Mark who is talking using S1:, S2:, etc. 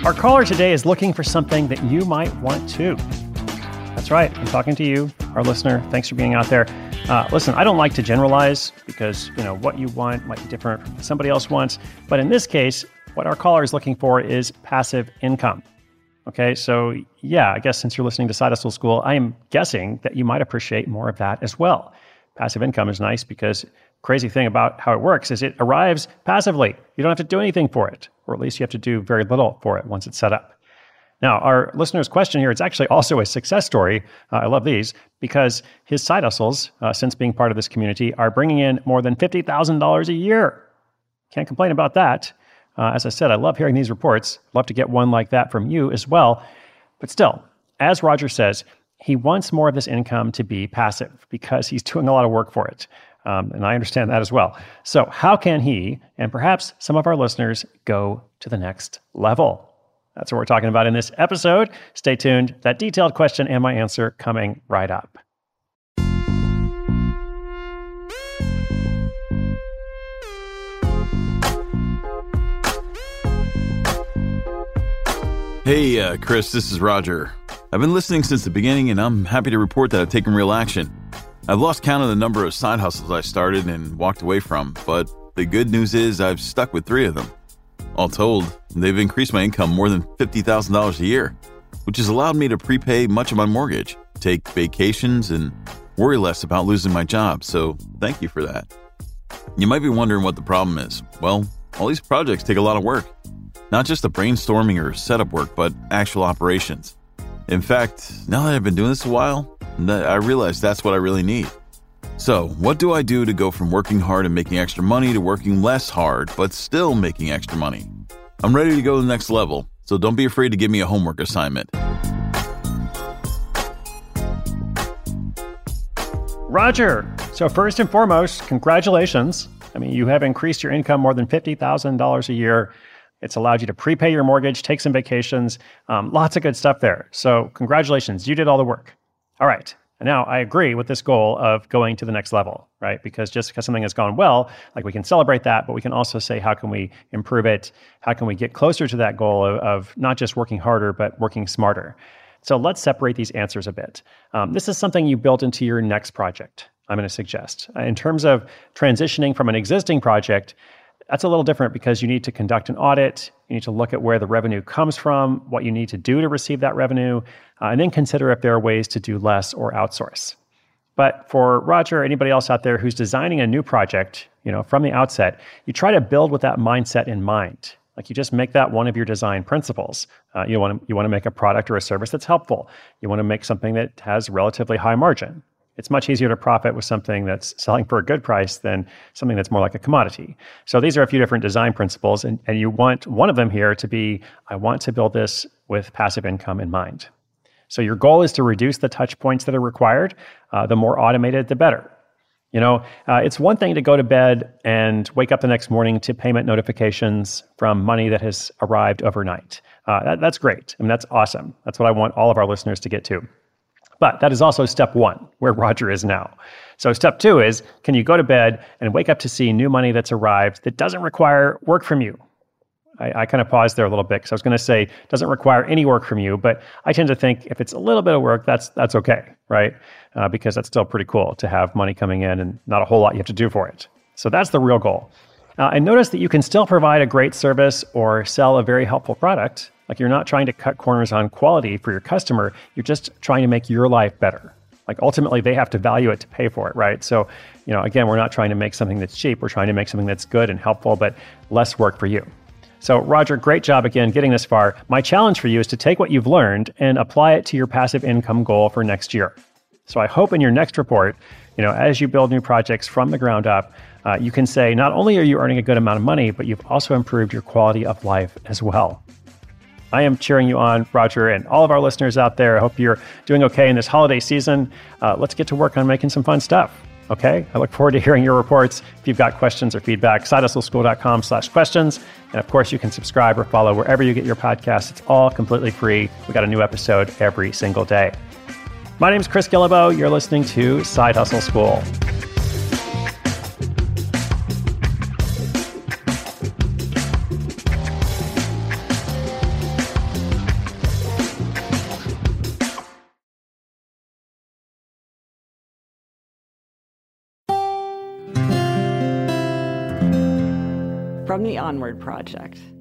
S1: Our caller today is looking for something that you might want too. That's right. I'm talking to you, our listener. Thanks for being out there. Listen, I don't like to generalize because, what you want might be different from what somebody else wants. But in this case, what our caller is looking for is passive income. Okay, so I guess since you're listening to Side Hustle School, I am guessing that you might appreciate more of that as well. Passive income is nice because crazy thing about how it works is it arrives passively. You don't have to do anything for it, or at least you have to do very little for it once it's set up. Now, our listener's question here, it's actually also a success story. I love these because his side hustles, since being part of this community, are bringing in more than $50,000 a year. Can't complain about that. As I said, I love hearing these reports. Love to get one like that from you as well. But still, as Roger says, he wants more of this income to be passive because he's doing a lot of work for it. And I understand that as well. So how can he, and perhaps some of our listeners, go to the next level? That's what we're talking about in this episode. Stay tuned. That detailed question and my answer coming right up.
S2: Hey, Chris, this is Roger. I've been listening since the beginning, and I'm happy to report that I've taken real action. I've lost count of the number of side hustles I started and walked away from, but the good news is I've stuck with 3 of them. All told, they've increased my income more than $50,000 a year, which has allowed me to prepay much of my mortgage, take vacations, and worry less about losing my job, so thank you for that. You might be wondering what the problem is. Well, all these projects take a lot of work. Not just the brainstorming or setup work, but actual operations. In fact, now that I've been doing this a while, I realize that's what I really need. So, what do I do to go from working hard and making extra money to working less hard, but still making extra money? I'm ready to go to the next level, so don't be afraid to give me a homework assignment.
S1: Roger, so first and foremost, congratulations. You have increased your income more than $50,000 a year. It's allowed you to prepay your mortgage, take some vacations, lots of good stuff there. So congratulations, you did all the work. All right. And now I agree with this goal of going to the next level, right? Because just because something has gone well, we can celebrate that, but we can also say, how can we improve it? How can we get closer to that goal of not just working harder, but working smarter? So let's separate these answers a bit. This is something you built into your next project, I'm going to suggest. In terms of transitioning from an existing project, that's a little different because you need to conduct an audit. You need to look at where the revenue comes from, what you need to do to receive that revenue, and then consider if there are ways to do less or outsource. But for Roger or anybody else out there who's designing a new project, from the outset, you try to build with that mindset in mind. You just make that one of your design principles. You want to make a product or a service that's helpful. You want to make something that has relatively high margin. It's much easier to profit with something that's selling for a good price than something that's more like a commodity. So these are a few different design principles, and you want one of them here to be, I want to build this with passive income in mind. So your goal is to reduce the touch points that are required. The more automated, the better. It's one thing to go to bed and wake up the next morning to payment notifications from money that has arrived overnight. That's great. That's awesome. That's what I want all of our listeners to get to. But that is also step 1, where Roger is now. So step 2 is, can you go to bed and wake up to see new money that's arrived that doesn't require work from you? I kind of paused there a little bit because I was going to say doesn't require any work from you, but I tend to think if it's a little bit of work, that's okay, right? Because that's still pretty cool to have money coming in and not a whole lot you have to do for it. So that's the real goal. And notice that you can still provide a great service or sell a very helpful product. You're not trying to cut corners on quality for your customer. You're just trying to make your life better. Ultimately, they have to value it to pay for it, right? So, again, we're not trying to make something that's cheap. We're trying to make something that's good and helpful, but less work for you. So, Roger, great job again getting this far. My challenge for you is to take what you've learned and apply it to your passive income goal for next year. So I hope in your next report, as you build new projects from the ground up, you can say, not only are you earning a good amount of money, but you've also improved your quality of life as well. I am cheering you on, Roger, and all of our listeners out there. I hope you're doing okay in this holiday season. Let's get to work on making some fun stuff, okay? I look forward to hearing your reports. If you've got questions or feedback, sidehustleschool.com/questions. And of course, you can subscribe or follow wherever you get your podcasts. It's all completely free. We got a new episode every single day. My name is Chris Guillebeau. You're listening to Side Hustle School.
S3: from the Onward Project.